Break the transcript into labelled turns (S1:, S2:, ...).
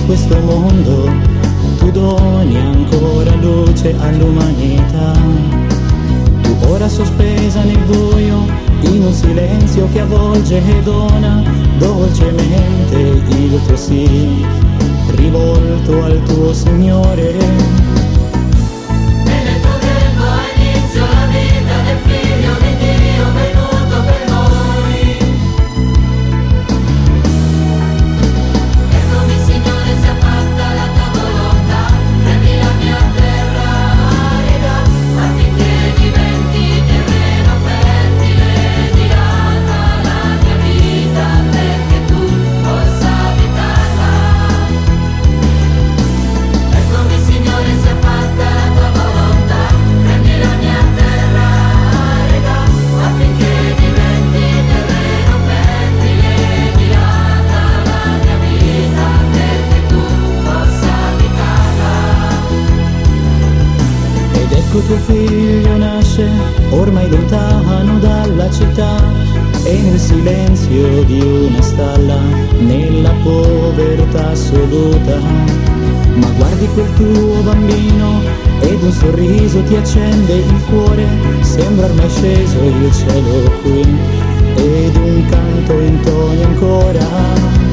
S1: questo mondo, tu doni ancora luce all'umanità. Tu ora sospesa nel buio, in un silenzio che avvolge e dona dolcemente il tuo sì, rivolto al tuo Signore. Tuo figlio nasce ormai lontano dalla città e nel silenzio di una stalla, nella povertà assoluta. Ma guardi quel tuo bambino ed un sorriso ti accende il cuore, sembra ormai sceso il cielo qui ed un canto intoni ancora.